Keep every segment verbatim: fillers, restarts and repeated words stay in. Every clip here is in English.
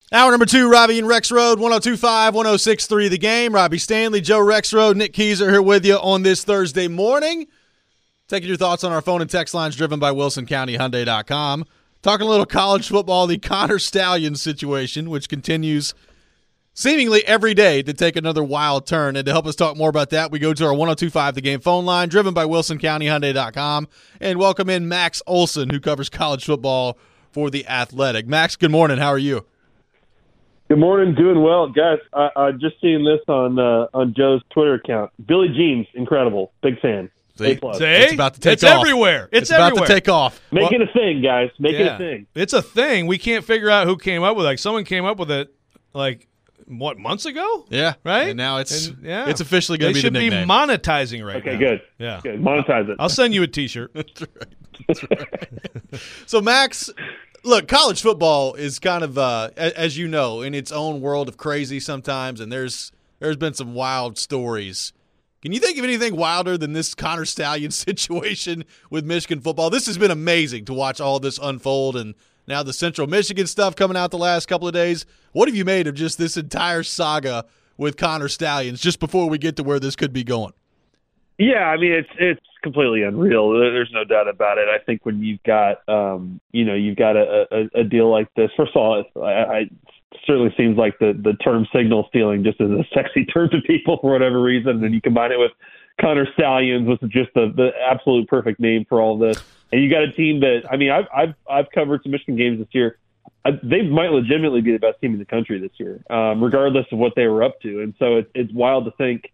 Hour number two, Robbie and Rex Road, one oh two five, one oh six three The Game. Robbie Stanley, Joe Rex Road, Nick Keyser here with you on this Thursday morning. Taking your thoughts on our phone and text lines driven by Wilson County Hyundai dot com. Talking a little college football, the Connor Stalions situation, which continues seemingly every day to take another wild turn. And to help us talk more about that, we go to our one oh two five The Game phone line, driven by Wilson County Hyundai dot com, and welcome in Max Olson, who covers college football for The Athletic. Max, good morning. How are you? Good morning. Doing well. Guys, I, I just seen this on uh, on Joe's Twitter account. Billie Jean's incredible. Big fan. See, See? It's about to take it's off. everywhere. It's, It's about everywhere. to take off. Make Well, it a thing, guys. Make it yeah. a thing. It's a thing. We can't figure out who came up with it. Like, someone came up with it, like, what, months ago? Yeah. Right? And now it's And, yeah. it's officially going They to be the should be nickname. monetizing right Okay, now. good. Yeah. Good. Monetize it. I'll send you a T-shirt. That's right. That's right. So, Max, look, college football is kind of, uh, a- as you know, in its own world of crazy sometimes, and there's there's been some wild stories. Can you think of anything wilder than this Connor Stalions situation with Michigan football? This has been amazing to watch all this unfold, and now the Central Michigan stuff coming out the last couple of days. What have you made of just this entire saga with Connor Stalions just before we get to where this could be going? Yeah, I mean it's it's completely unreal. There's no doubt about it. I think when you've got um, you know you've got a, a, a deal like this. First of all, I, I it certainly seems like the the term signal stealing just is a sexy term to people for whatever reason, and you combine it with Connor Stalions, which is just the the absolute perfect name for all this. And you got a team that I mean I've I've I've covered some Michigan games this year. I, they might legitimately be the best team in the country this year, um, regardless of what they were up to. And so it, it's wild to think.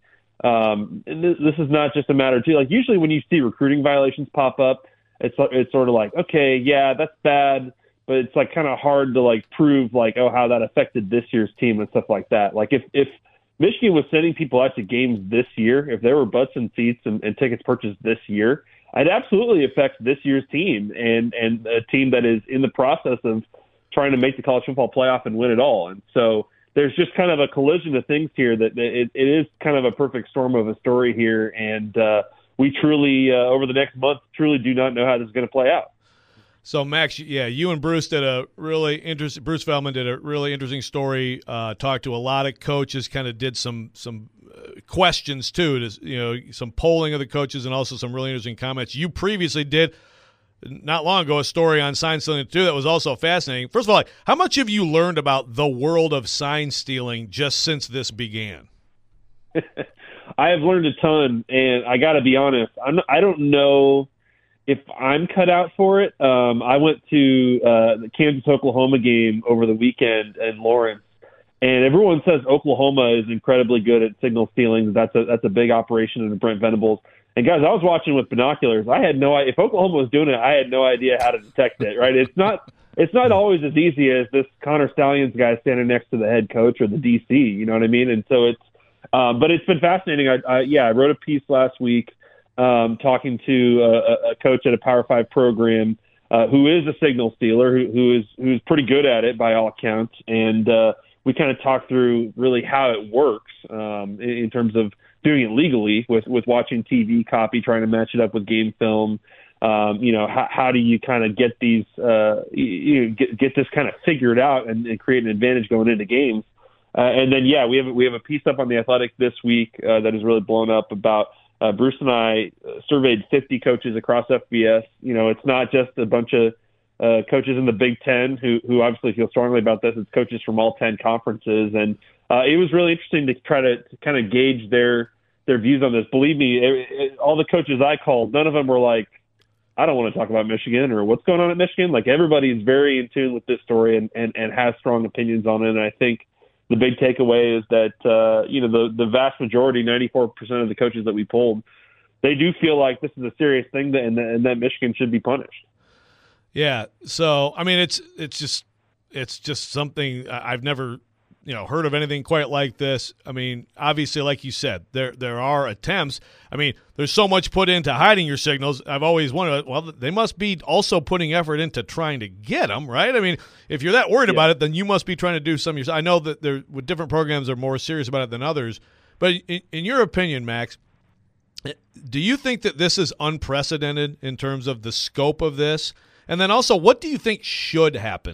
Um, and this, this is not just a matter too. Like usually when you see recruiting violations pop up, it's it's sort of like, okay, yeah, that's bad, but it's like kind of hard to like prove like, oh, how that affected this year's team and stuff like that. Like if if Michigan was sending people out to games this year, if there were butts and seats and, and tickets purchased this year, I'd absolutely affect this year's team and and a team that is in the process of trying to make the college football playoff and win it all. And so there's just kind of a collision of things here that it, it is kind of a perfect storm of a story here. And uh, we truly, uh, over the next month, truly do not know how this is going to play out. So, Max, yeah, you and Bruce did a really interesting – Bruce Feldman did a really interesting story, uh, talked to a lot of coaches, kind of did some some uh, questions too, to, you know, some polling of the coaches and also some really interesting comments. You previously did – not long ago, a story on sign stealing too that was also fascinating. First of all, how much have you learned about the world of sign stealing just since this began? I have learned a ton, and I got to be honest, I'm not, I don't know if I'm cut out for it. Um, I went to uh, the Kansas-Oklahoma game over the weekend in Lawrence, and everyone says Oklahoma is incredibly good at signal stealing. That's a that's a big operation in Brent Venables. And guys, I was watching with binoculars. I had no idea if Oklahoma was doing it. I had no idea how to detect it. Right? It's not. It's not always as easy as this Connor Stalions guy standing next to the head coach or the D C. You know what I mean? And so it's. Um, but it's been fascinating. I, I, yeah, I wrote a piece last week um, talking to a, a coach at a Power Five program uh, who is a signal stealer, who, who is who's pretty good at it by all accounts, and uh, we kind of talked through really how it works um, in, in terms of doing it legally with, with watching T V copy, trying to match it up with game film. Um, you know, how, how do you kind of get these, uh, you, you know, get, get this kind of figured out and, and create an advantage going into games? Uh, and then, yeah, we have we have a piece up on The Athletic this week uh, that has really blown up about uh, Bruce and I surveyed fifty coaches across F B S. You know, it's not just a bunch of uh, coaches in the Big Ten who who obviously feel strongly about this. It's coaches from all ten conferences, and uh, it was really interesting to try to, to kind of gauge their their views on this. Believe me, it, it, all the coaches I called, none of them were like, I don't want to talk about Michigan or what's going on at Michigan. Like everybody is very in tune with this story and, and, and has strong opinions on it. And I think the big takeaway is that, uh, you know, the, the vast majority, ninety-four percent of the coaches that we polled, they do feel like this is a serious thing that, and, and that Michigan should be punished. Yeah. So, I mean, it's, it's just, it's just something I've never, you know, heard of anything quite like this. I mean, obviously, like you said, there there are attempts. I mean, there's so much put into hiding your signals. I've always wondered, well, they must be also putting effort into trying to get them, right? I mean, if you're that worried yeah. about it, then you must be trying to do some yourself. I know that there, with different programs are more serious about it than others. But in, in your opinion, Max, do you think that this is unprecedented in terms of the scope of this? And then also, what do you think should happen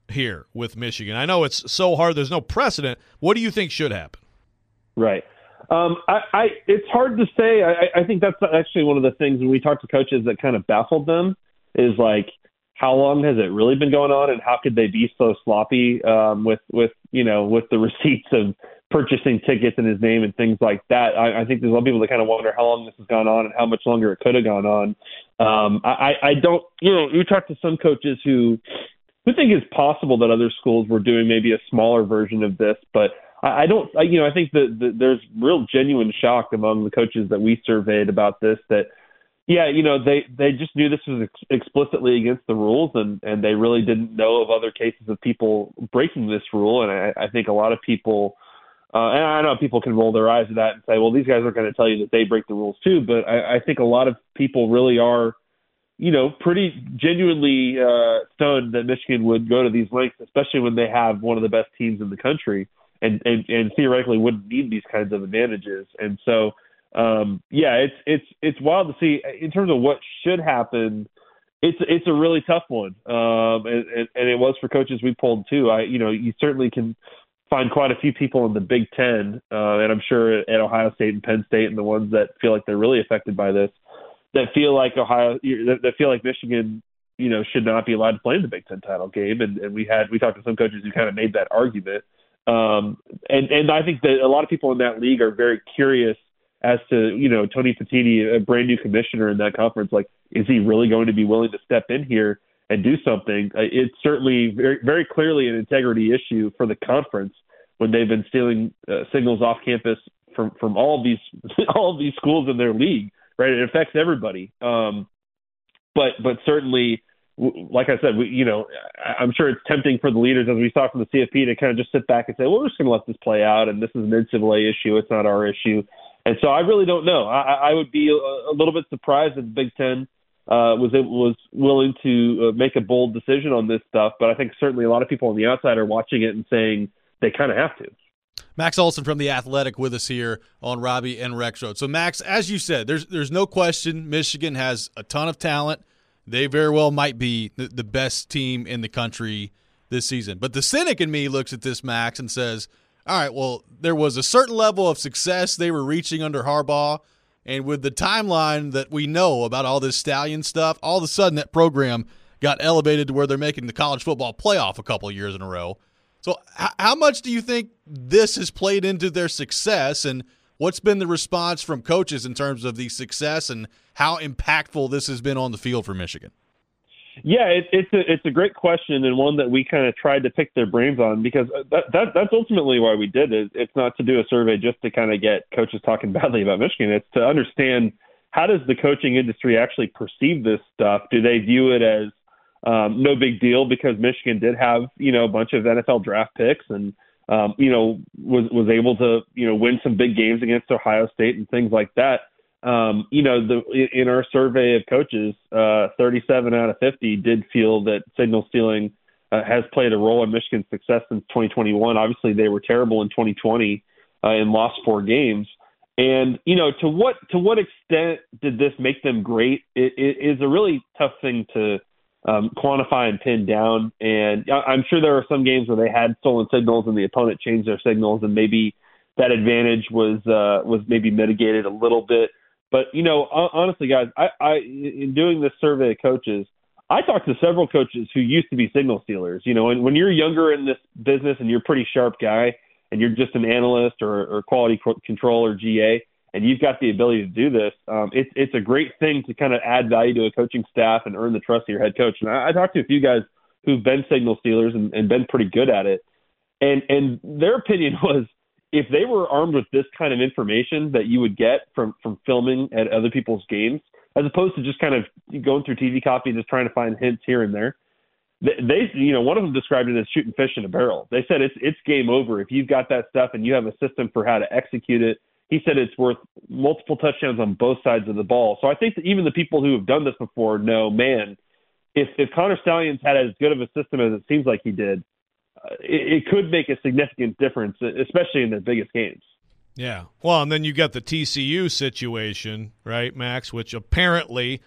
here with Michigan? I know it's so hard. There's no precedent. What do you think should happen? Right. Um, I, I, it's hard to say. I, I think that's actually one of the things when we talk to coaches that kind of baffled them is like, how long has it really been going on, and how could they be so sloppy um, with, with, you know, with the receipts of purchasing tickets in his name and things like that? I, I think there's a lot of people that kind of wonder how long this has gone on and how much longer it could have gone on. Um, I, I don't, you know, you talk to some coaches who, who think it's possible that other schools were doing maybe a smaller version of this, but I, I don't, I, you know, I think that, that there's real genuine shock among the coaches that we surveyed about this, that, yeah, you know, they, they just knew this was ex- explicitly against the rules, and, and they really didn't know of other cases of people breaking this rule. And I, I think a lot of people, uh, and I know people can roll their eyes at that and say, well, these guys are going to tell you that they break the rules too. But I, I think a lot of people really are, you know, pretty genuinely uh, stunned that Michigan would go to these lengths, especially when they have one of the best teams in the country and, and, and theoretically wouldn't need these kinds of advantages. And so, Um, yeah, it's it's it's wild to see in terms of what should happen. It's it's a really tough one, um, and, and, and it was for coaches we polled too. I you know you certainly can find quite a few people in the Big Ten, uh, and I'm sure at Ohio State and Penn State, and the ones that feel like they're really affected by this, that feel like Ohio, that, that feel like Michigan, you know, should not be allowed to play in the Big Ten title game. And, and we had we talked to some coaches who kind of made that argument, um, and and I think that a lot of people in that league are very curious as to, you know, Tony Petitti, a brand new commissioner in that conference, like, is he really going to be willing to step in here and do something? Uh, it's certainly very, very clearly an integrity issue for the conference when they've been stealing uh, signals off campus from, from all of these, all of these schools in their league, right? It affects everybody. Um, but, but certainly, like I said, we, you know, I'm sure it's tempting for the leaders, as we saw from the C F P, to kind of just sit back and say, well, we're just going to let this play out, and this is an N C double A issue. It's not our issue. And so I really don't know. I, I would be a, a little bit surprised if the Big Ten uh, was was willing to uh, make a bold decision on this stuff. But I think certainly a lot of people on the outside are watching it and saying they kind of have to. Max Olson from The Athletic with us here on Robbie and Rexroad. So, Max, as you said, there's there's no question Michigan has a ton of talent. They very well might be the, the best team in the country this season. But the cynic in me looks at this, Max, and says, all right, well, there was a certain level of success they were reaching under Harbaugh, and with the timeline that we know about all this Stallion stuff, all of a sudden that program got elevated to where they're making the college football playoff a couple of years in a row. So h- how much do you think this has played into their success, and what's been the response from coaches in terms of the success and how impactful this has been on the field for Michigan? Yeah, it, it's a it's a great question, and one that we kind of tried to pick their brains on, because that, that that's ultimately why we did it. It's not to do a survey just to kind of get coaches talking badly about Michigan. It's to understand, how does the coaching industry actually perceive this stuff? Do they view it as um, no big deal because Michigan did have, you know, a bunch of N F L draft picks and um, you know was was able to, you know, win some big games against Ohio State and things like that? Um, you know, the, in our survey of coaches, uh, thirty-seven out of fifty did feel that signal stealing uh, has played a role in Michigan's success since twenty twenty-one. Obviously, they were terrible in twenty twenty uh, and lost four games. And, you know, to what to what extent did this make them great? It, it is a really tough thing to um, quantify and pin down. And I'm sure there are some games where they had stolen signals and the opponent changed their signals, and maybe that advantage was uh, was maybe mitigated a little bit. But, you know, honestly, guys, I, I in doing this survey of coaches, I talked to several coaches who used to be signal stealers. You know, and when you're younger in this business and you're a pretty sharp guy and you're just an analyst or, or quality control or G A, and you've got the ability to do this, um, it's it's a great thing to kind of add value to a coaching staff and earn the trust of your head coach. And I, I talked to a few guys who've been signal stealers and, and been pretty good at it. And and their opinion was, if they were armed with this kind of information that you would get from, from filming at other people's games, as opposed to just kind of going through T V copy, just trying to find hints here and there, they, you know, one of them described it as shooting fish in a barrel. They said it's it's game over if you've got that stuff and you have a system for how to execute it. He said it's worth multiple touchdowns on both sides of the ball. So I think that even the people who have done this before know, man, if if Connor Stalions had as good of a system as it seems like he did, It, it could make a significant difference, especially in their biggest games. Yeah. Well, and then you got the T C U situation, right, Max, which apparently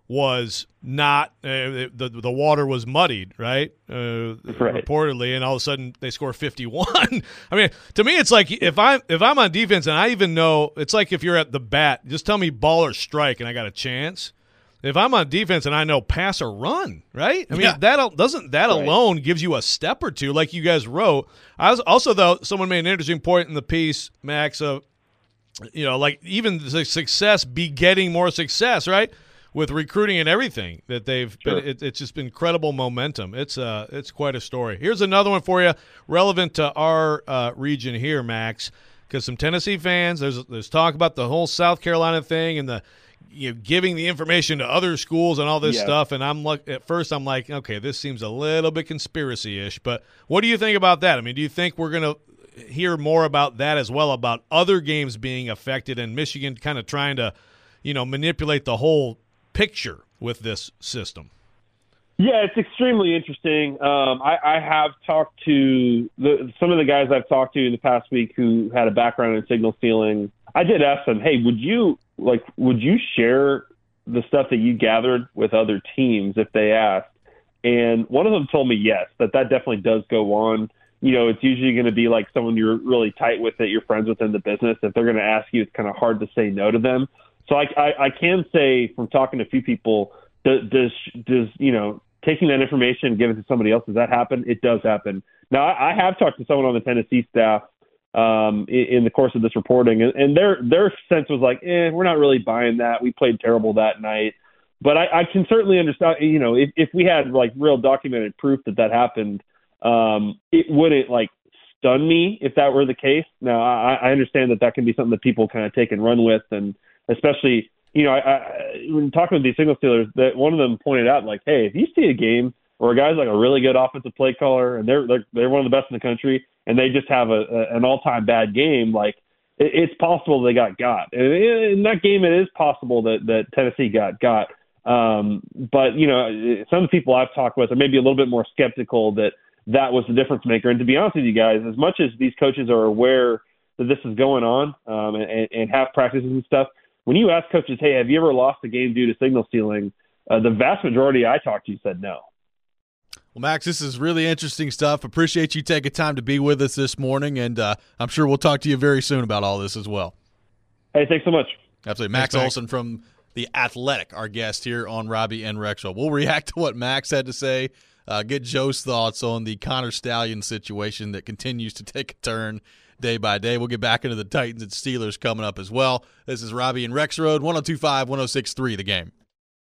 was not uh, the the water was muddied, right? Uh, right? Reportedly, and all of a sudden they score fifty-one. I mean, to me, it's like if I'm if I'm on defense and I even know, it's like if you're at the bat, just tell me ball or strike, and I got a chance. If I'm on defense and I know pass or run, right? I mean, Yeah. that doesn't that Right. alone gives you a step or two, like you guys wrote. I was also though someone made an interesting point in the piece, Max, of you know, like even the success begetting more success, right? With recruiting and everything that they've Sure. been, it, it's just been incredible momentum. It's uh, it's quite a story. Here's another one for you, relevant to our uh, region here, Max, because some Tennessee fans, there's there's talk about the whole South Carolina thing and the you know, giving the information to other schools and all this Yeah. stuff. And I'm like, at first I'm like, okay, this seems a little bit conspiracy-ish. But what do you think about that? I mean, do you think we're going to hear more about that as well, about other games being affected and Michigan kind of trying to, you know, manipulate the whole picture with this system? Yeah, it's extremely interesting. Um, I, I have talked to the, some of the guys I've talked to in the past week who had a background in signal stealing. I did ask them, hey, would you like would you share the stuff that you gathered with other teams if they asked? And one of them told me yes, that that definitely does go on. You know, it's usually going to be like someone you're really tight with that you're friends with in the business. If they're going to ask you, it's kind of hard to say no to them. So I, I, I can say from talking to a few people, does, does, does, you know, taking that information and giving it to somebody else, does that happen? It does happen. Now, I, I have talked to someone on the Tennessee staff um, in, in the course of this reporting, and, and their their sense was like, eh, we're not really buying that. We played terrible that night. But I, I can certainly understand, you know, if, if we had like real documented proof that that happened, um, it wouldn't like stun me if that were the case. Now, I, I understand that that can be something that people kind of take and run with, and especially, you know, I, I, when talking with these signal stealers, that one of them pointed out, like, hey, if you see a game where a guy's like a really good offensive play caller and they're they're, they're one of the best in the country, and they just have a, a an all-time bad game, like it, it's possible they got got. And in that game, it is possible that that Tennessee got got. Um, but you know, some of the people I've talked with are maybe a little bit more skeptical that that was the difference maker. And to be honest with you guys, as much as these coaches are aware that this is going on um, and, and have practices and stuff, when you ask coaches, hey, have you ever lost a game due to signal stealing? Uh, the vast majority I talked to said no. Well, Max, this is really interesting stuff. Appreciate you taking time to be with us this morning, and uh, I'm sure we'll talk to you very soon about all this as well. Hey, thanks so much. Absolutely. Max Thanks, Olson from The Athletic, our guest here on Robbie and Rexroad. We'll react to what Max had to say, uh, get Joe's thoughts on the Connor Stallion situation that continues to take a turn day by day. We'll get back into the Titans and Steelers coming up as well. This is Robbie and Rexroad, one oh two point five, one oh six point three The Game.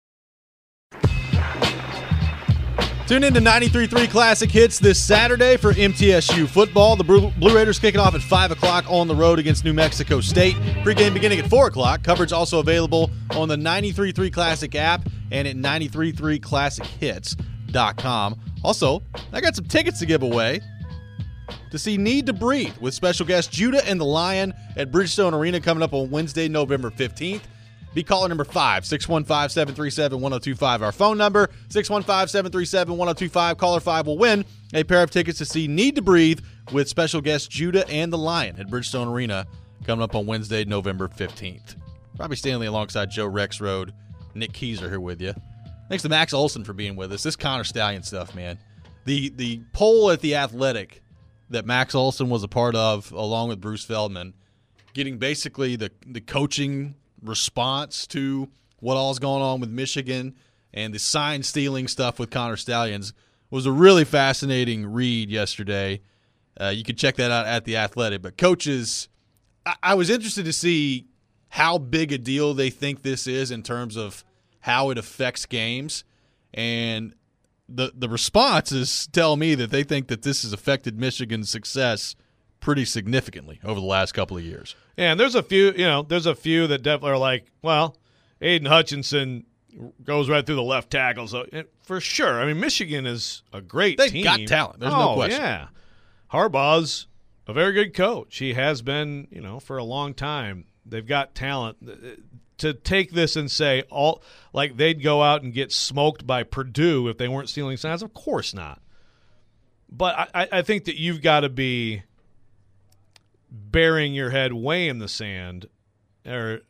Tune in to ninety-three point three Classic Hits this Saturday for M T S U football. The Blue Raiders kicking off at five o'clock on the road against New Mexico State. Pre-game beginning at four o'clock. Coverage also available on the ninety-three point three Classic app and at ninety-three point three classic hits dot com. Also, I got some tickets to give away to see Need to Breathe with special guest Judah and the Lion at Bridgestone Arena coming up on Wednesday, November fifteenth. Be caller number five, six one five, seven three seven, one oh two five. Our phone number, six one five, seven three seven, one oh two five. Caller five will win a pair of tickets to see Need to Breathe with special guests Judah and the Lion at Bridgestone Arena coming up on Wednesday, November fifteenth. Robbie Stanley alongside Joe Rexroad. Nick Keyser here with you. Thanks to Max Olson for being with us. This Connor Stallion stuff, man. The, the poll at The Athletic that Max Olson was a part of along with Bruce Feldman, getting basically the, the coaching response to what all's going on with Michigan and the sign stealing stuff with Connor Stallions was a really fascinating read yesterday. Uh, you can check that out at The Athletic. But coaches, I-, I was interested to see how big a deal they think this is in terms of how it affects games. And the the responses tell me that they think that this has affected Michigan's success pretty significantly over the last couple of years. Yeah, and there's a few, you know, there's a few that definitely are like, well, Aiden Hutchinson goes right through the left tackle. So for sure, I mean, Michigan is a great They've team. got talent. There's oh, no question. Yeah, Harbaugh's a very good coach. He has been, you know, for a long time. They've got talent. To take this and say all like they'd go out and get smoked by Purdue if they weren't stealing signs, of course not. But I, I think that you've got to be burying your head way in the sand or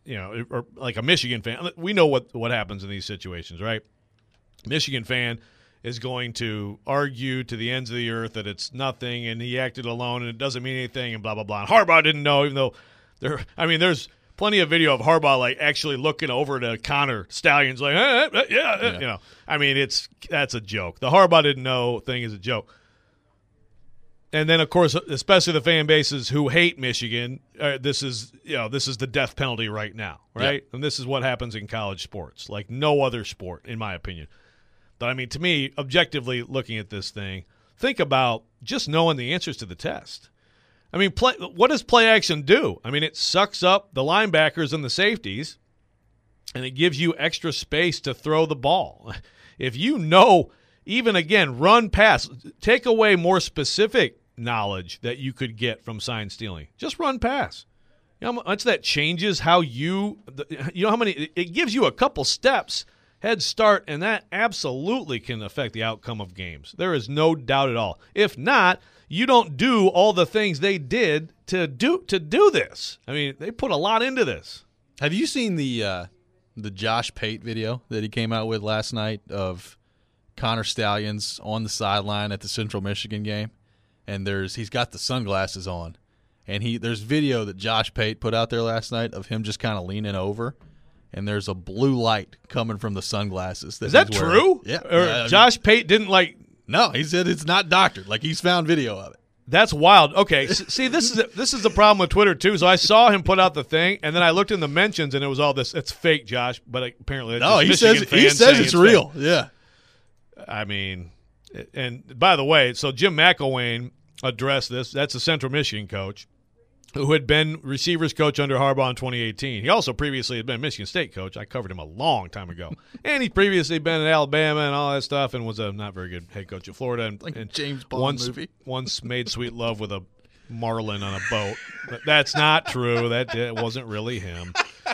you know, or like a Michigan fan, we know what, what happens in these situations, right? Michigan fan is going to argue to the ends of the earth that it's nothing and he acted alone and it doesn't mean anything and blah, blah, blah. And Harbaugh didn't know, even though there, I mean, there's plenty of video of Harbaugh like actually looking over to Connor Stalions like, eh, eh, yeah, eh, yeah, you know, I mean, it's, that's a joke. The Harbaugh didn't know thing is a joke. And then, of course, especially the fan bases who hate Michigan, uh, this is, you know, this is the death penalty right now, right? Yeah. And this is what happens in college sports, like no other sport, in my opinion. But, I mean, to me, objectively looking at this thing, think about just knowing the answers to the test. I mean, play, what does play action do? I mean, it sucks up the linebackers and the safeties, and it gives you extra space to throw the ball. If you know, even, again, run, pass, take away more specific knowledge that you could get from sign stealing. Just run, pass. You know how much that changes how you, you know how many, it gives you a couple steps head start, and that absolutely can affect the outcome of games. There is no doubt at all. If not, you don't do all the things they did to do to do this. I mean, they put a lot into this. Have you seen the uh, the Josh Pate video that he came out with last night of Connor Stalions on the sideline at the Central Michigan game? And there's he's got the sunglasses on, and he there's video that Josh Pate put out there last night of him just kind of leaning over, and there's a blue light coming from the sunglasses. That Is that he's true? Yeah. Or uh, Josh Pate didn't like. No, he said it's not doctored. Like he's found video of it. That's wild. Okay, see, this is this is the problem with Twitter too. So I saw him put out the thing, and then I looked in the mentions, and it was all this. It's fake, Josh, but apparently, it's no, he Michigan says he says it's, it's real. Fake. Yeah. I mean, and by the way, so Jim McElwain addressed this. That's a Central Michigan coach who had been receivers coach under Harbaugh in twenty eighteen. He also previously had been a Michigan State coach. I covered him a long time ago. And he'd previously been at Alabama and all that stuff and was a not very good head coach at Florida. And, like and James Bond once, movie. Once made sweet love with a marlin on a boat. But that's not true. That it wasn't really him.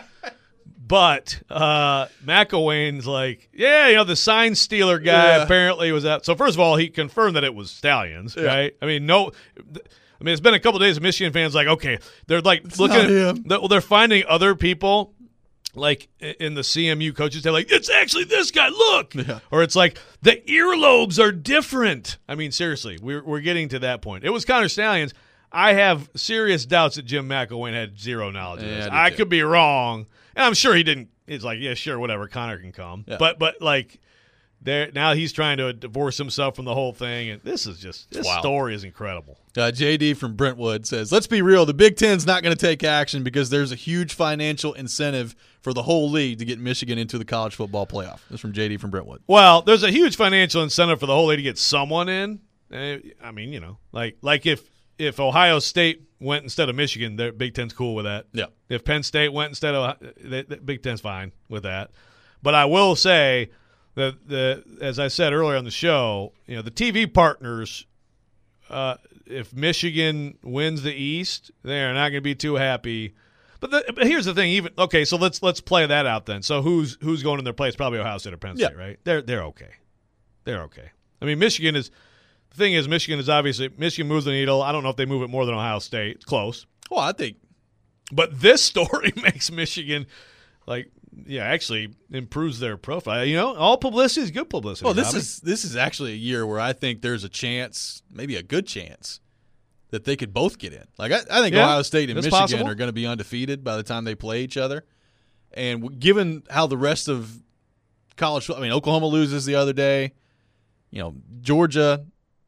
But uh, McElwain's like, yeah, you know, the sign stealer guy yeah. apparently was out. So first of all, he confirmed that it was Stalions, yeah. right? I mean, no. I mean, it's been a couple of days of Michigan fans like, okay, they're like it's looking at they're, they're finding other people like in the C M U coaches. They're like, it's actually this guy, look. Yeah. Or it's like, the earlobes are different. I mean, seriously, we're, we're getting to that point. It was Connor Stalions. I have serious doubts that Jim McElwain had zero knowledge of this. Yeah, I, I too. could be wrong. And I'm sure he didn't. He's like, yeah, sure, whatever. Connor can come. Yeah. But, but like, there now he's trying to divorce himself from the whole thing. And this is just, this wow. story is incredible. Uh, J D from Brentwood says, let's be real, the Big Ten's not going to take action because there's a huge financial incentive for the whole league to get Michigan into the college football playoff. That's from J D from Brentwood. Well, there's a huge financial incentive for the whole league to get someone in. I mean, you know, like like if if Ohio State went instead of Michigan, the Big Ten's cool with that. Yeah. If Penn State went instead of the, the Big Ten's fine with that. But I will say that the as I said earlier on the show, you know, the T V partners, uh, if Michigan wins the East, they're not going to be too happy. But, the, but here's the thing, even okay, so let's let's play that out then. So who's who's going in their place? Probably Ohio State or Penn State, yeah. right? They're they're okay. They're okay. I mean, Michigan is the thing is Michigan is obviously Michigan moves the needle. I don't know if they move it more than Ohio State. It's close. Well, I think. But this story makes Michigan like yeah, actually improves their profile. You know, all publicity is good publicity. Well, this Robbie. is this is actually a year where I think there's a chance, maybe a good chance, that they could both get in. Like I, I think yeah, Ohio State and Michigan possible. are going to be undefeated by the time they play each other. And given how the rest of college, I mean, Oklahoma loses the other day. You know, Georgia,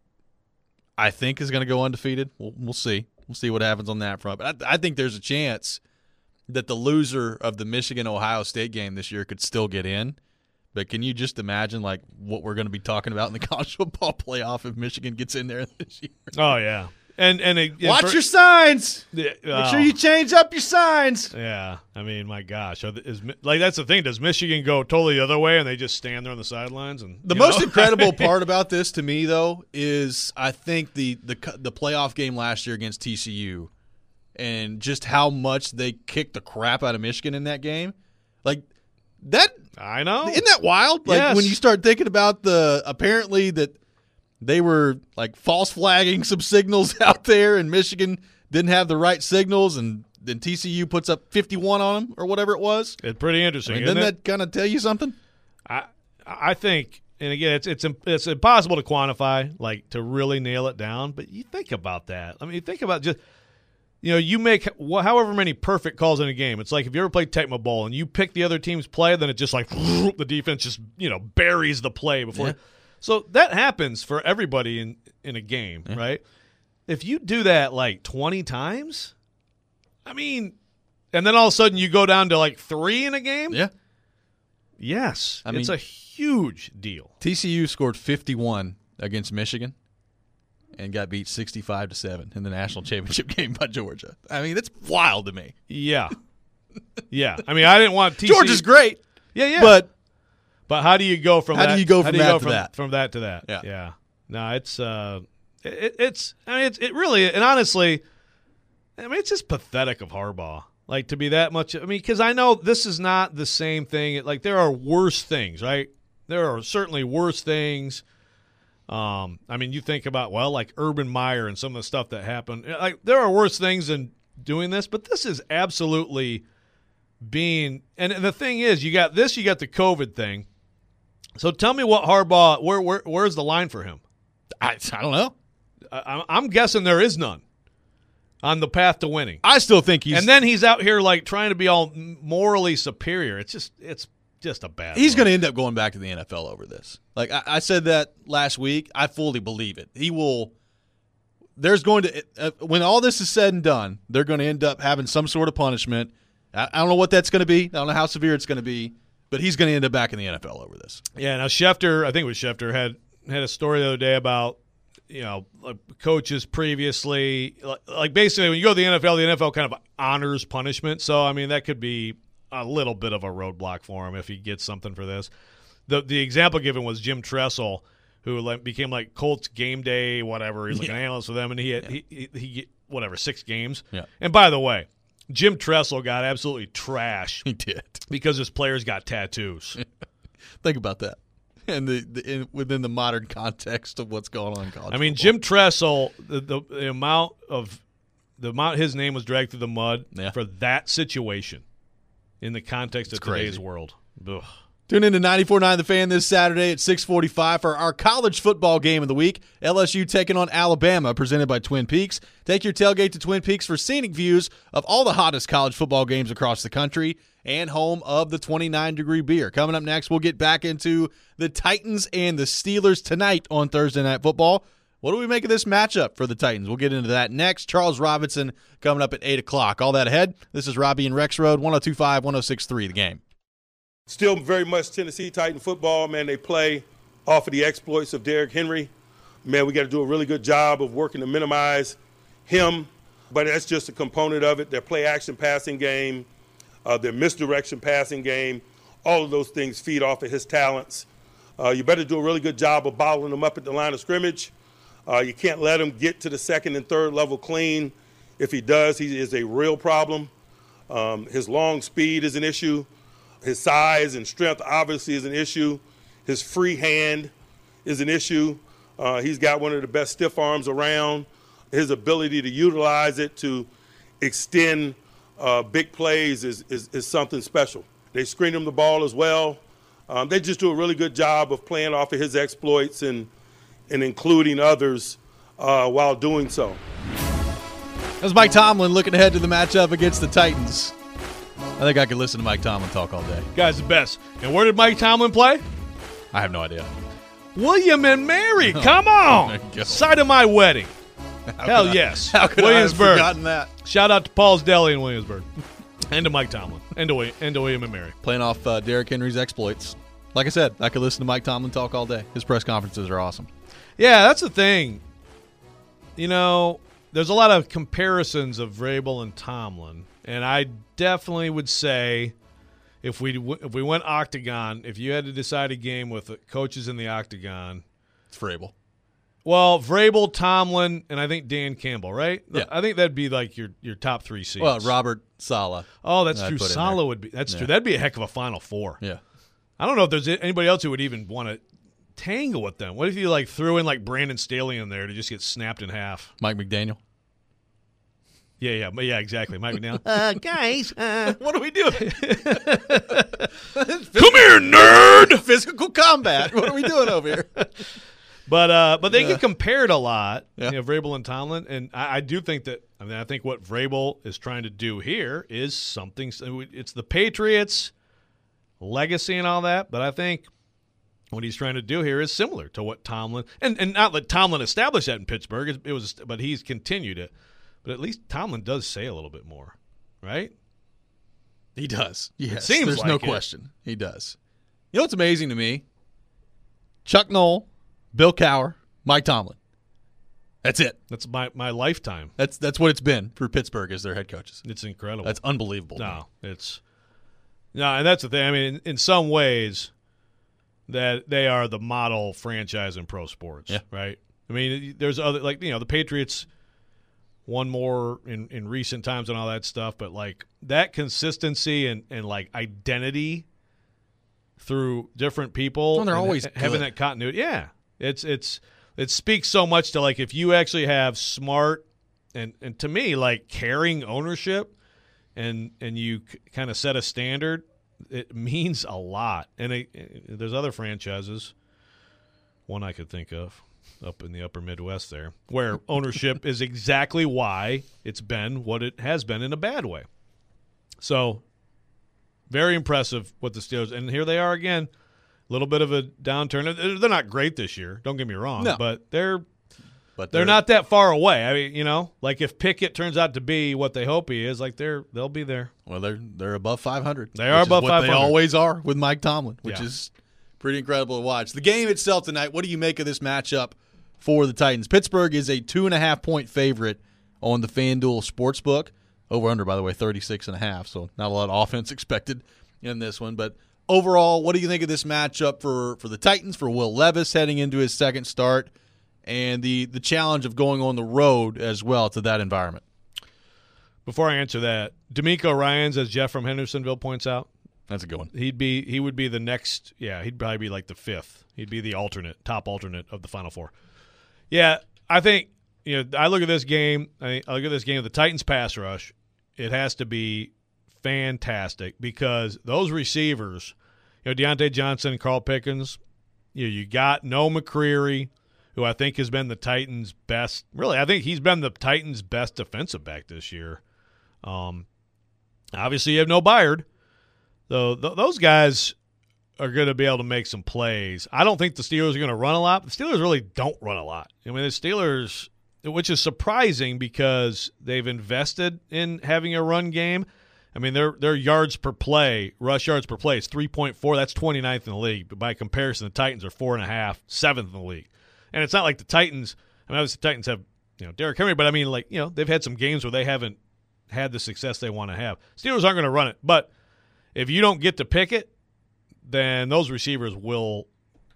I think is going to go undefeated. We'll, we'll see. We'll see what happens on that front. But I, I think there's a chance that the loser of the Michigan-Ohio State game this year could still get in. But can you just imagine, like, what we're going to be talking about in the college football playoff if Michigan gets in there this year? Oh, yeah. And and, and Watch for, your signs. Yeah, Make oh. sure you change up your signs. Yeah, I mean, my gosh, is, like that's the thing. Does Michigan go totally the other way and they just stand there on the sidelines? And the you most know? incredible part about this to me, though, is I think the the the playoff game last year against T C U, and just how much they kicked the crap out of Michigan in that game. Like that, I know. Isn't that wild? Like Yes. when you start thinking about the apparently that. They were like false flagging some signals out there, and Michigan didn't have the right signals, and then T C U puts up fifty-one on them or whatever it was. It's pretty interesting. I mean, isn't doesn't it? that kind of tell you something? I I think, and again, it's it's it's impossible to quantify, like to really nail it down. But you think about that. I mean, you think about just, you know, you make however many perfect calls in a game. It's like if you ever played Tecmo Bowl and you pick the other team's play, then it just like the defense just, you know, buries the play before. Yeah. So that happens for everybody in in a game, Yeah. right? If you do that like twenty times, I mean, and then all of a sudden you go down to like three in a game. Yeah. Yes, I it's mean- a huge deal. T C U scored fifty-one against Michigan and got beat sixty-five to seven in the national championship game by Georgia. I mean, that's wild to me. Yeah, yeah. I mean, I didn't want T C U. Georgia's great, Yeah, yeah. but But how do you go from How that? do you go from do you that go to from, that? From that to that. Yeah. Yeah. No, it's uh, it, it's I mean, it's it really and honestly, I mean, it's just pathetic of Harbaugh. Like to be that much. I mean, because I know this is not the same thing. Like there are worse things, right? There are certainly worse things. Um, I mean, you think about well, like Urban Meyer and some of the stuff that happened. Like there are worse things than doing this, but this is absolutely being. And, and the thing is, you got this, you got the COVID thing. So tell me what Harbaugh, where, where where's the line for him? I, I don't know. I, I'm- I'm guessing there is none on the path to winning. I still think he's and then he's out here like trying to be all morally superior. It's just it's just a bad. he's look. going to end up going back to the N F L over this. Like I, I said that last week. I fully believe it. He will. There's going to uh, when all this is said and done, they're going to end up having some sort of punishment. I, I don't know what that's going to be. I don't know how severe it's going to be. But he's going to end up back in the N F L over this. Yeah. Now Schefter, I think it was Schefter had had a story the other day about you know like coaches previously, like, like basically when you go to the N F L, the N F L kind of honors punishment. So I mean that could be a little bit of a roadblock for him if he gets something for this. The the example given was Jim Tressel, who like, became like Colts game day whatever. He's like Yeah. an analyst for them, and he had he, he he whatever six games. Yeah. And by the way, Jim Tressel got absolutely trashed He did. because his players got tattoos. Think about that. And the, the in, within the modern context of what's going on in college. I mean, football. Jim Tressel, the, the, the amount of the amount his name was dragged through the mud Yeah. for that situation in the context of It's today's crazy. world. Ugh. Tune in to ninety-four point nine The Fan this Saturday at six forty-five for our college football game of the week. L S U taking on Alabama, presented by Twin Peaks. Take your tailgate to Twin Peaks for scenic views of all the hottest college football games across the country and home of the twenty-nine degree beer. Coming up next, we'll get back into the Titans and the Steelers tonight on Thursday Night Football. What do we make of this matchup for the Titans? We'll get into that next. Charles Robinson coming up at eight o'clock. All that ahead. This is Robbie and Rex Road, one oh two point five, one oh six point three The Game. Still very much Tennessee Titan football, man. They play off of the exploits of Derrick Henry. Man, we got to do a really good job of working to minimize him, but that's just a component of it. Their play-action passing game, uh, their misdirection passing game, all of those things feed off of his talents. Uh, you better do a really good job of bottling him up at the line of scrimmage. Uh, you can't let him get to the second and third level clean. If he does, he is a real problem. Um, his long speed is an issue. His size and strength obviously is an issue. His free hand is an issue. Uh, he's got one of the best stiff arms around. His ability to utilize it to extend uh, big plays is, is, is something special. They screen him the ball as well. Um, they just do a really good job of playing off of his exploits and, and including others uh, while doing so. That's Mike Tomlin looking ahead to the matchup against the Titans. I think I could listen to Mike Tomlin talk all day. Guy's the best. And where did Mike Tomlin play? I have no idea. William and Mary. Come on. There you go. Site of my wedding. Hell yes. How could Williamsburg. I have forgotten that? Shout out to Paul's Deli in Williamsburg. And to Mike Tomlin. And to, William, and to William and Mary. Playing off uh, Derrick Henry's exploits. Like I said, I could listen to Mike Tomlin talk all day. His press conferences are awesome. Yeah, that's the thing. You know, there's a lot of comparisons of Vrabel and Tomlin, and I definitely would say if we if we went octagon, if you had to decide a game with coaches in the octagon, It's Vrabel. well, Vrabel, Tomlin, and I think Dan Campbell, right? Yeah. I think that'd be like your your top three seeds. Well, Robert Saleh. Oh, that's I'd true. put in Saleh there. would be. That's Yeah. true. That'd be a heck of a Final Four. Yeah. I don't know if there's anybody else who would even want to tangle with them. What if you like threw in like Brandon Staley in there to just get snapped in half? Mike McDaniel. Yeah, yeah, but yeah, exactly. Mike McDaniel. Uh, guys, uh, What are we doing? come here, nerd. Physical combat. What are we doing over here? But uh, but they Yeah. get compared a lot, Yeah. you know, Vrabel and Tomlin, and I, I do think that. I mean, I think what Vrabel is trying to do here is something. It's the Patriots' legacy and all that, but I think what he's trying to do here is similar to what Tomlin and and not that Tomlin established that in Pittsburgh. It, it was, but he's continued it. But at least Tomlin does say a little bit more, right? He does. Yes, seems there's like no it. question. He does. You know what's amazing to me? Chuck Noll, Bill Cowher, Mike Tomlin. That's it. That's my, my lifetime. That's that's what it's been for Pittsburgh as their head coaches. It's incredible. That's unbelievable. to me. No, it's no, and that's the thing. I mean, in, in some ways, that they are the model franchise in pro sports, Yeah. right? I mean, there's other like you know the Patriots won more in, in recent times and all that stuff, but like that consistency and, and like identity through different people, Oh, they're and always ha- having good. that continuity. Yeah, it's it's it speaks so much to like if you actually have smart and and to me like caring ownership and and you c- kind of set a standard, it means a lot. And it, it- there's other franchises, one I could think of up in the upper Midwest there, where ownership is exactly why it's been what it has been in a bad way. So very impressive what the Steelers, and here they are again, a little bit of a downturn. They're they're not great this year, don't get me wrong, No. but they're But they're not that far away. I mean, you know, like if Pickett turns out to be what they hope he is, like they're they'll be there. Well, they're they're above five hundred. They are which is above what five They hundred. always are with Mike Tomlin, which Yeah. is pretty incredible to watch. The game itself tonight. What do you make of this matchup for the Titans? Pittsburgh is a two and a half point favorite on the FanDuel Sportsbook. Over under, by the way, thirty-six and a half. So not a lot of offense expected in this one. But overall, what do you think of this matchup for for the Titans? For Will Levis heading into his second start, and the the challenge of going on the road as well to that environment. Before I answer that, D'Amico Ryans, as Jeff from Hendersonville points out, That's a good one. he'd be he would be the next. Yeah, he'd probably be like the fifth. He'd be the alternate, top alternate of the Final Four. Yeah, I think you know. I look at this game. I, I look at this game. The Titans pass rush. It has to be fantastic because those receivers, you know, Deontay Johnson, Carl Pickens. You know, you got Noah McCreary, who I think has been the Titans' best. Really, I think he's been the Titans' best defensive back this year. Um, obviously, you have no Byard. So th- those guys are going to be able to make some plays. I don't think the Steelers are going to run a lot. The Steelers really don't run a lot. I mean, the Steelers, which is surprising because they've invested in having a run game. I mean, their their yards per play, rush yards per play is three point four. That's twenty-ninth in the league. But by comparison, the Titans are four point five, seventh in the league. And it's not like the Titans – I mean, obviously the Titans have, you know, Derrick Henry, but I mean, like, you know, they've had some games where they haven't had the success they want to have. Steelers aren't going to run it. But if you don't get to pick it, then those receivers will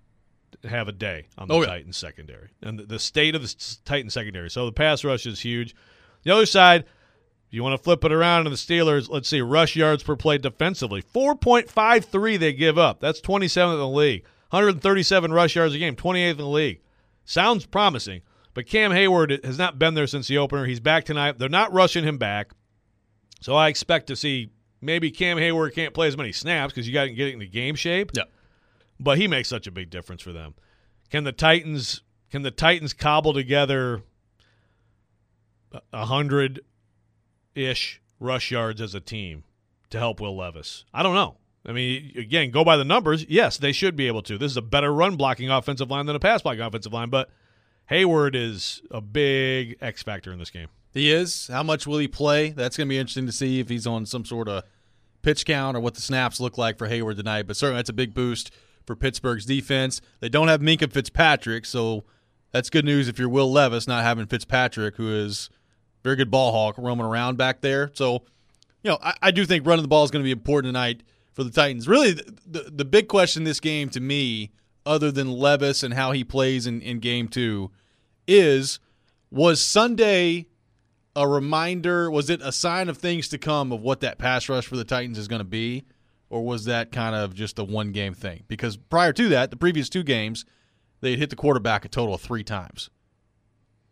have a day on the Oh, yeah. Titans secondary and the, the state of the s- Titans secondary. So the pass rush is huge. The other side, if you want to flip it around to the Steelers, let's see, rush yards per play defensively. four point five three they give up. That's twenty-seventh in the league. one hundred thirty-seven rush yards a game, twenty-eighth in the league. Sounds promising, but Cam Hayward has not been there since the opener. He's back tonight. They're not rushing him back. So I expect to see maybe Cam Hayward can't play as many snaps because you got to get into game shape. Yeah. But he makes such a big difference for them. Can the Titans can the Titans cobble together a hundred ish rush yards as a team to help Will Levis? I don't know. I mean, again, go by the numbers. Yes, they should be able to. This is a better run blocking offensive line than a pass blocking offensive line, but Hayward is a big X factor in this game. He is. How much will he play? That's going to be interesting to see if he's on some sort of pitch count or what the snaps look like for Hayward tonight. But certainly that's a big boost for Pittsburgh's defense. They don't have Minkah Fitzpatrick, so that's good news if you're Will Levis, not having Fitzpatrick, who is a very good ball hawk roaming around back there. So, you know, I, I do think running the ball is going to be important tonight for the Titans. Really, the, the, the big question in this game to me, other than Levis and how he plays in, in game two, is was Sunday – a reminder, was it a sign of things to come of what that pass rush for the Titans is going to be, or was that kind of just a one-game thing? Because prior to that, the previous two games, they had hit the quarterback a total of three times.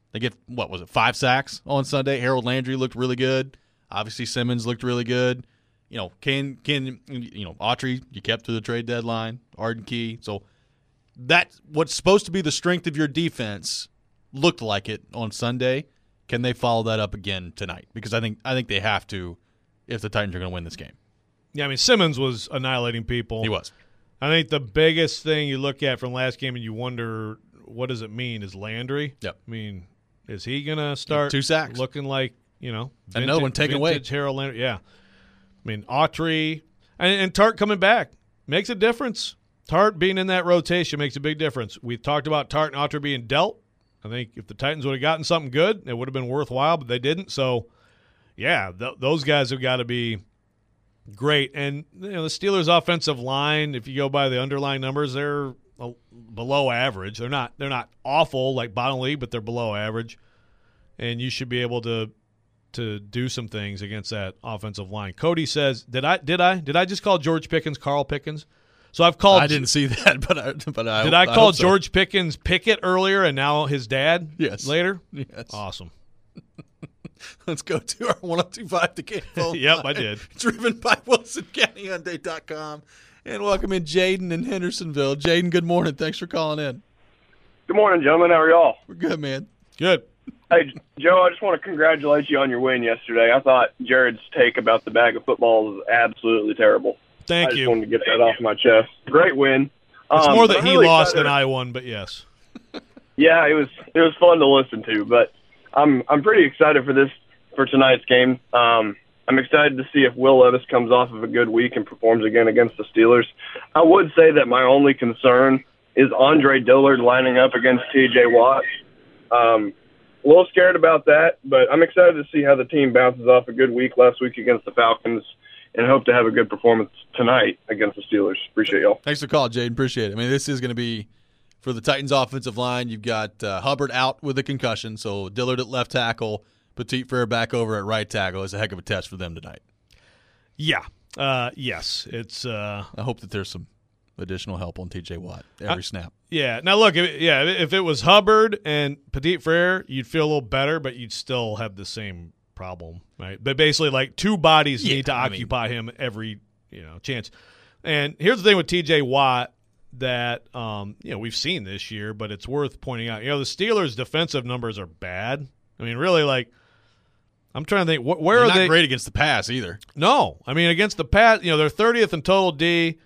They get, what was it, five sacks on Sunday. Harold Landry looked really good. Obviously, Simmons looked really good. You know, can, can you know, Autry, you kept to the trade deadline. Arden Key. So that's what's supposed to be the strength of your defense looked like it on Sunday. Can they follow that up again tonight? Because I think I think they have to if the Titans are going to win this game. Yeah, I mean, Simmons was annihilating people. He was. I think the biggest thing you look at from last game and you wonder, what does it mean, is Landry. Yep. I mean, is he going to start two sacks looking like, you know, vintage, another one taken away? Harold Landry. Yeah. I mean, Autry and, and Tart coming back makes a difference. Tart being in that rotation makes a big difference. We've talked about Tart and Autry being dealt. I think if the Titans would have gotten something good, it would have been worthwhile, but they didn't. So, yeah, th- those guys have got to be great. And you know, the Steelers' offensive line, if you go by the underlying numbers, they're uh, below average. They're not they're not awful like bottom league, but they're below average. And you should be able to to do some things against that offensive line. Cody says, "Did I did I did I just call George Pickens Carl Pickens?" So I've called. I didn't see that, but I, but I did. I, I call so. George Pickens Pickett earlier, and now his dad. Yes. Later. Yes. Awesome. Let's go to our one oh two five The Game phone Yep, line. I did. Driven by Wilson County Hyundai dot com. And welcome in Jaden in Hendersonville. Jaden, good morning. Thanks for calling in. Good morning, gentlemen. How are y'all? We're good, man. Good. Hey, Joe, I just want to congratulate you on your win yesterday. I thought Jared's take about the bag of football was absolutely terrible. Thank I just you. wanted to get that off my chest. Great win. It's Um, more but that I'm he really lost excited. than I won, but yes. Yeah, it was it was fun to listen to, but I'm I'm pretty excited for this for tonight's game. Um, I'm excited to see if Will Levis comes off of a good week and performs again against the Steelers. I would say that my only concern is Andre Dillard lining up against T J Watt. Um, a little scared about that, but I'm excited to see how the team bounces off a good week last week against the Falcons and hope to have a good performance tonight against the Steelers. Appreciate y'all. Thanks for the call, Jaden. Appreciate it. I mean, this is going to be, for the Titans offensive line, you've got uh, Hubbard out with a concussion, so Dillard at left tackle, Petit Frere back over at right tackle is a heck of a test for them tonight. Yeah. Uh, yes. It's. Uh, I hope that there's some additional help on T J Watt every I, snap. Yeah. Now, look, if, yeah, if it was Hubbard and Petit Frere, you'd feel a little better, but you'd still have the same problem, right? But basically, like, two bodies Yeah, need to I occupy him every, you know, chance. And here's the thing with T J Watt that, um, you know, we've seen this year, but it's worth pointing out. You know, the Steelers' defensive numbers are bad. I mean, really, like, I'm trying to think, wh- where They're are not they? great against the pass either. No. I mean, against the pass, you know, they're thirtieth in total D,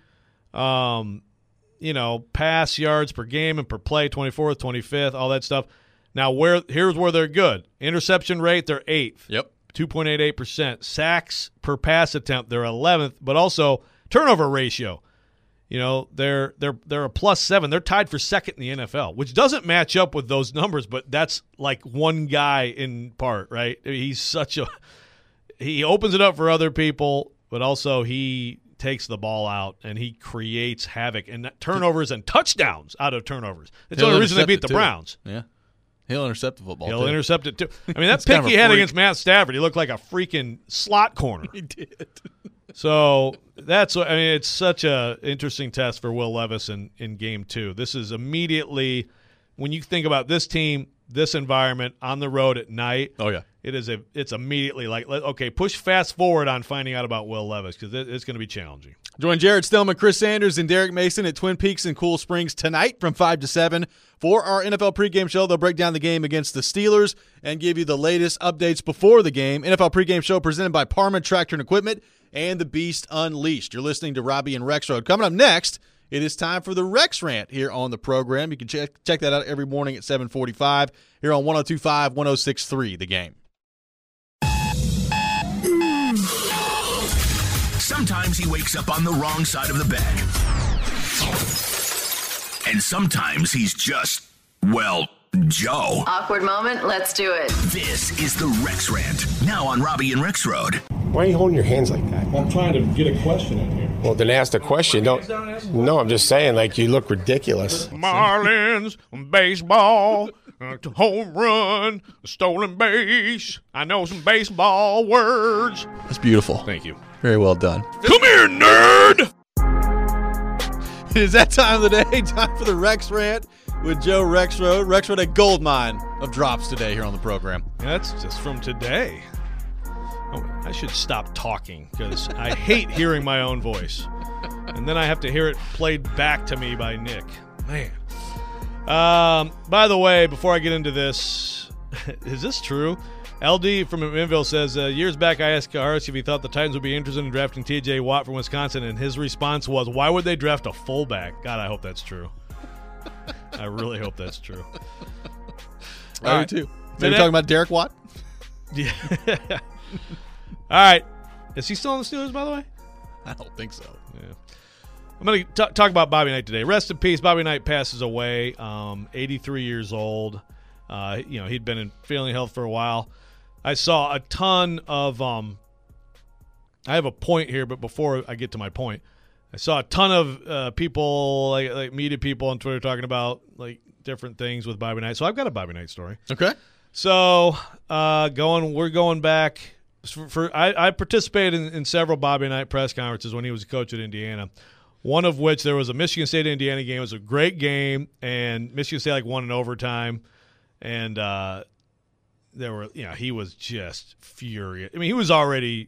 um, you know, pass yards per game and per play, twenty-fourth, twenty-fifth, all that stuff. Now, where here's where they're good. Interception rate, they're eighth. Yep. two point eight eight percent. Sacks per pass attempt, they're eleventh, but also turnover ratio. You know, they're they're they're a plus seven. They're tied for second in the N F L, which doesn't match up with those numbers, but that's like one guy in part, right? He's such a he opens it up for other people, but also he takes the ball out and he creates havoc and turnovers and touchdowns out of turnovers. It's the He'll only reason they intercept beat it, the too. Browns. Yeah. He'll intercept the football, He'll too. intercept it, too. I mean, that It's pick kind of he a had freak. against Matt Stafford, he looked like a freaking slot corner. He did. So that's what I mean. It's such a interesting test for Will Levis in, in game two. This is immediately when you think about this team, this environment on the road at night. Oh, yeah. It is a. It's immediately like, let- okay, push fast forward on finding out about Will Levis because it, it's going to be challenging. Join Jared Stillman, Chris Sanders, and Derek Mason at Twin Peaks and Cool Springs tonight from five to seven for our N F L pregame show. They'll break down the game against the Steelers and give you the latest updates before the game. N F L pregame show presented by Parma Tractor and Equipment and the Beast Unleashed. You're listening to Robbie and Rex Road. Coming up next, it is time for the Rex Rant here on the program. You can check check that out every morning at seven forty-five here on one oh two five, one oh six three The Game. Sometimes he wakes up on the wrong side of the bed. And sometimes he's just, well, Joe. Awkward moment, let's do it. This is the Rex Rant, now on Robbie and Rex Road. Why are you holding your hands like that? I'm trying to get a question in here. Well, then ask the question. Don't. No, I'm just saying, like, you look ridiculous. Marlins, baseball, uh, home run, stolen base. I know some baseball words. That's beautiful. Thank you. Very well done. Come here, nerd. It is that time of the day, time for the Rex Rant. with Joe Rexrode. Rexrode, a gold mine of drops today here on the program. That's just from today. Oh, I should stop talking because I hate hearing my own voice. And then I have to hear it played back to me by Nick. Man. Um, by the way, before I get into this, is this true? L D from McMinnville says, uh, years back I asked Kaharski if he thought the Titans would be interested in drafting T J Watt from Wisconsin, and his response was, why would they draft a fullback? God, I hope that's true. I really hope that's true. I right. do too. So you're talking about Derek Watt? Yeah. All right. Is he still on the Steelers, by the way? I don't think so. Yeah. I'm going to talk about Bobby Knight today. Rest in peace. Bobby Knight passes away, um, eighty-three years old. Uh, you know, he'd been in failing health for a while. I saw a ton of um, – I have a point here, but before I get to my point, I saw a ton of uh, people, like, like media people on Twitter talking about, like, different things with Bobby Knight. So I've got a Bobby Knight story. Okay. So uh, going, we're going back for, for I, I participated in, in several Bobby Knight press conferences when he was a coach at Indiana. One of which there was a Michigan State Indiana game. It was a great game, and Michigan State like won in overtime. And uh, there were, you know, he was just furious. I mean, he was already,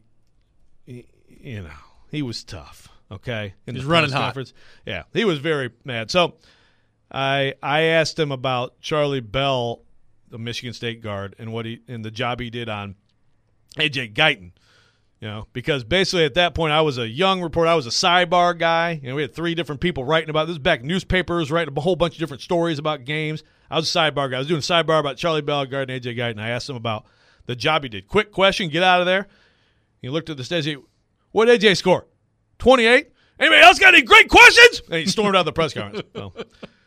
you know, he was tough. Okay, in he's running hot. Conference. Yeah, he was very mad. So I I asked him about Charlie Bell, the Michigan State guard, and what he and the job he did on A J Guyton. You know, because basically at that point I was a young reporter. I was a sidebar guy. You know, we had three different people writing about this. Back newspapers writing a whole bunch of different stories about games. I was a sidebar guy. I was doing a sidebar about Charlie Bell, guard, and A J Guyton. I asked him about the job he did. Quick question, get out of there. He looked at the stage. What did A J score? twenty-eight? Anybody else got any great questions? And he stormed out of the press conference. Well,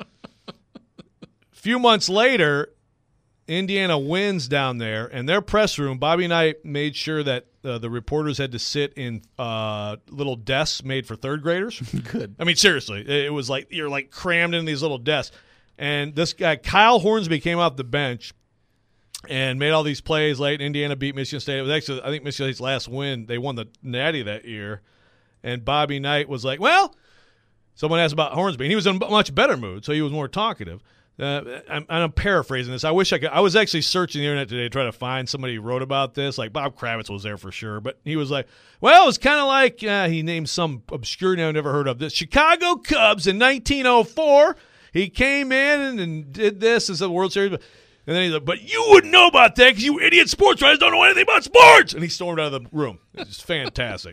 a few months later, Indiana wins down there, and their press room, Bobby Knight made sure that uh, the reporters had to sit in uh, little desks made for third graders. Good. I mean, seriously, it was like you're like crammed in these little desks. And this guy, Kyle Hornsby, came off the bench and made all these plays late. Indiana beat Michigan State. It was actually, I think, Michigan State's last win. They won the Natty that year. And Bobby Knight was like, well, someone asked about Hornsby, and he was in a much better mood, so he was more talkative. Uh, I'm, I'm paraphrasing this. I wish I could. I was actually searching the internet today to try to find somebody who wrote about this. Like Bob Kravitz was there for sure, but he was like, "Well, it was kind of like uh, he named some obscure name I've never heard of. The Chicago Cubs in nineteen oh four. He came in and, and did this as a World Series." And then he's like, "But you wouldn't know about that because you idiot sports writers don't know anything about sports." And he stormed out of the room. It's fantastic.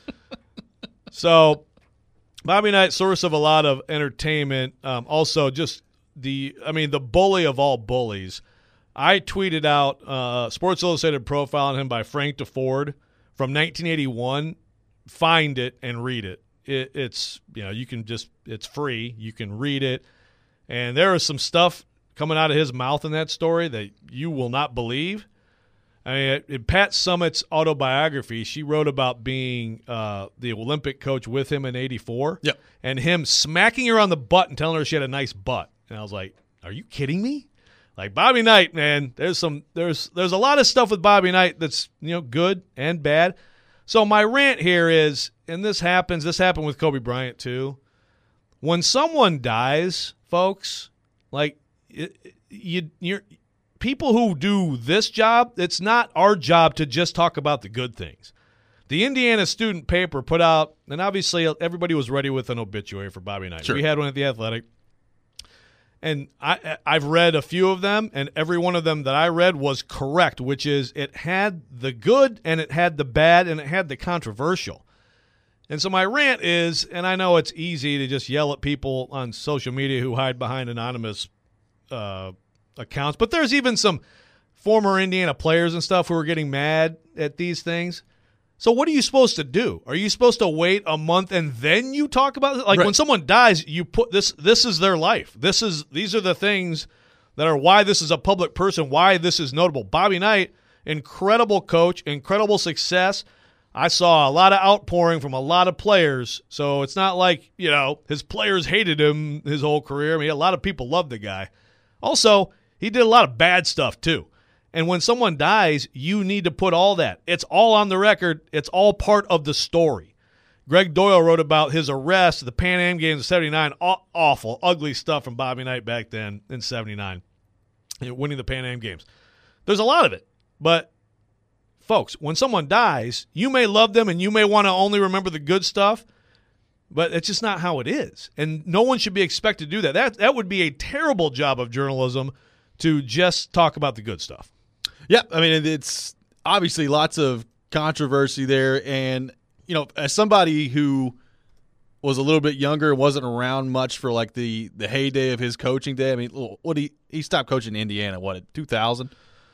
So, Bobby Knight, source of a lot of entertainment. Um, also, just the, I mean, the bully of all bullies. I tweeted out a Sports Illustrated profile on him by Frank DeFord from nineteen eighty-one. Find it and read it. it. It's, you know, you can just, it's free. You can read it. And there is some stuff coming out of his mouth in that story that you will not believe. I mean, in Pat Summitt's autobiography, she wrote about being uh, the Olympic coach with him in eighty-four. Yep. And him smacking her on the butt and telling her she had a nice butt. And I was like, are you kidding me? Like, Bobby Knight, man, there's some there's there's a lot of stuff with Bobby Knight that's, you know, good and bad. So my rant here is, and this happens, this happened with Kobe Bryant too. When someone dies, folks, like, it, you you're people who do this job, it's not our job to just talk about the good things. The Indiana Student paper put out, and obviously everybody was ready with an obituary for Bobby Knight. Sure. We had one at The Athletic. And I, I've read a few of them, and every one of them that I read was correct, which is it had the good and it had the bad and it had the controversial. And so my rant is, and I know it's easy to just yell at people on social media who hide behind anonymous uh accounts, but there's even some former Indiana players and stuff who are getting mad at these things. So what are you supposed to do? Are you supposed to wait a month and then you talk about it? Like right. When someone dies, you put this, this is their life. This is, these are the things that are why this is a public person, why this is notable. Bobby Knight, incredible coach, incredible success. I saw a lot of outpouring from a lot of players. So it's not like, you know, his players hated him his whole career. I mean, a lot of people loved the guy. Also, he did a lot of bad stuff too. And when someone dies, you need to put all that. It's all on the record. It's all part of the story. Greg Doyle wrote about his arrest at the Pan Am Games of seventy-nine. Aw- awful, ugly stuff from Bobby Knight back then in seventy-nine, you know, winning the Pan Am Games. There's a lot of it. But, folks, when someone dies, you may love them and you may want to only remember the good stuff, but it's just not how it is. And no one should be expected to do that. That, that would be a terrible job of journalism to just talk about the good stuff. Yeah, I mean, it's obviously lots of controversy there, and you know, as somebody who was a little bit younger and wasn't around much for like the, the heyday of his coaching day. I mean, what he he stopped coaching in Indiana, what, in two thousand?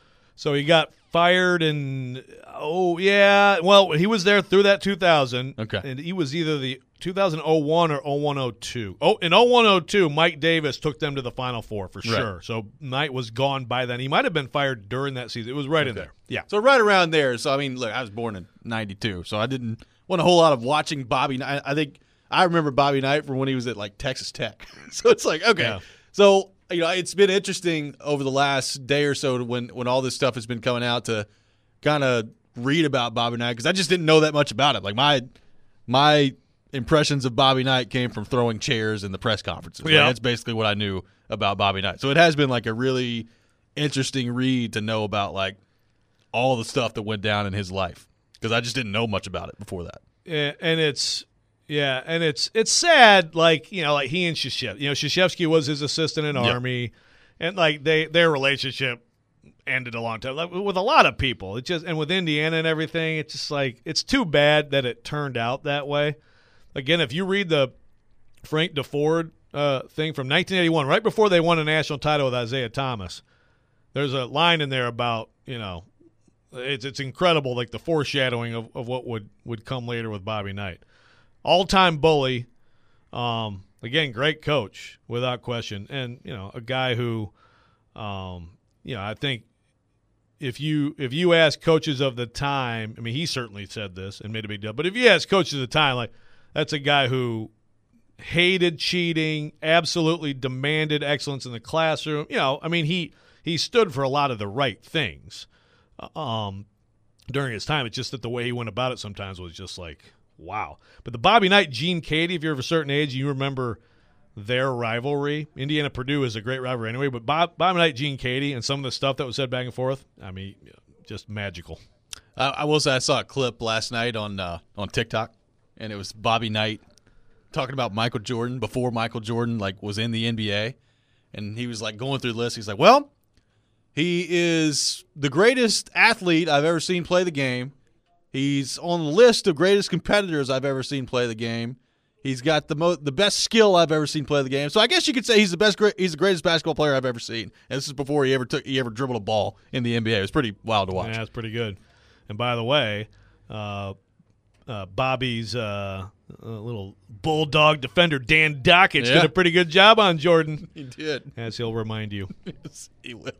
So he got fired in, oh, yeah. Well, he was there through that two thousand. Okay. And he was either the two thousand one or oh one oh two. Oh, in oh one oh two, Mike Davis took them to the Final Four for sure. Right. So Knight was gone by then. He might have been fired during that season. It was right okay. in there. Yeah. So right around there. So, I mean, look, I was born in ninety-two, so I didn't want a whole lot of watching Bobby Knight. I think I remember Bobby Knight from when he was at, like, Texas Tech. So it's like, okay. Yeah. So, you know, it's been interesting over the last day or so when, when all this stuff has been coming out to kind of read about Bobby Knight because I just didn't know that much about it. Like, my my impressions of Bobby Knight came from throwing chairs in the press conferences. Yeah. Like, that's basically what I knew about Bobby Knight. So it has been, like, a really interesting read to know about, like, all the stuff that went down in his life because I just didn't know much about it before that. Yeah, and it's yeah, and it's it's sad. Like you know, like he and Krzyzewski. You know, Krzyzewski was his assistant in yep. Army, and like they their relationship ended a long time. Like with a lot of people, it just and with Indiana and everything, it's just like it's too bad that it turned out that way. Again, if you read the Frank DeFord uh, thing from nineteen eighty-one, right before they won a national title with Isaiah Thomas, there's a line in there about you know. It's it's incredible, like the foreshadowing of, of what would, would come later with Bobby Knight. All-time bully, um, again, great coach, without question. And, you know, a guy who, um, you know, I think if you if you ask coaches of the time, I mean, he certainly said this and made a big deal, but if you ask coaches of the time, like, that's a guy who hated cheating, absolutely demanded excellence in the classroom. You know, I mean, he he stood for a lot of the right things. Um, during his time, it's just that the way he went about it sometimes was just like, wow. But the Bobby Knight, Gene Cady, if you're of a certain age, you remember their rivalry. Indiana-Purdue is a great rivalry anyway, but Bob, Bobby Knight, Gene Cady, and some of the stuff that was said back and forth, I mean, just magical. I, I will say I saw a clip last night on uh, on TikTok, and it was Bobby Knight talking about Michael Jordan before Michael Jordan like was in the N B A, and he was like going through the list. He's like, well, he is the greatest athlete I've ever seen play the game. He's on the list of greatest competitors I've ever seen play the game. He's got the mo- the best skill I've ever seen play the game. So I guess you could say he's the best. He's the greatest basketball player I've ever seen. And this is before he ever took he ever dribbled a ball in the N B A. It was pretty wild to watch. Yeah, it's pretty good. And by the way, uh, uh, Bobby's uh, uh, little bulldog defender Dan Dockich yeah. did a pretty good job on Jordan. He did, as he'll remind you. Yes, he will.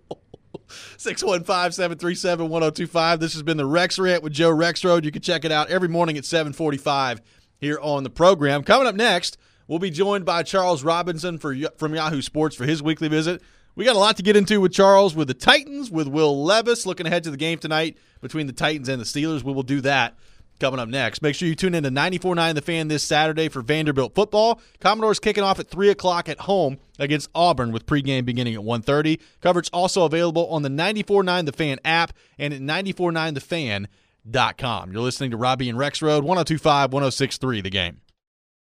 six one five, seven three seven, one oh two five. This has been the Rex Rant with Joe Rexrode. You can check it out every morning at seven forty-five here on the program. Coming up next, we'll be joined by Charles Robinson for, from Yahoo Sports for his weekly visit. We got a lot to get into with Charles, with the Titans, with Will Levis, looking ahead to the game tonight between the Titans and the Steelers. We will do that coming up next. Make sure you tune in to ninety-four point nine The Fan this Saturday for Vanderbilt football. Commodores kicking off at three o'clock at home against Auburn with pregame beginning at one thirty. Coverage also available on the ninety-four point nine The Fan app and at ninety-four point nine the fan dot com. You're listening to Robbie and Rex Road, one oh two point five, one oh six point three The Game.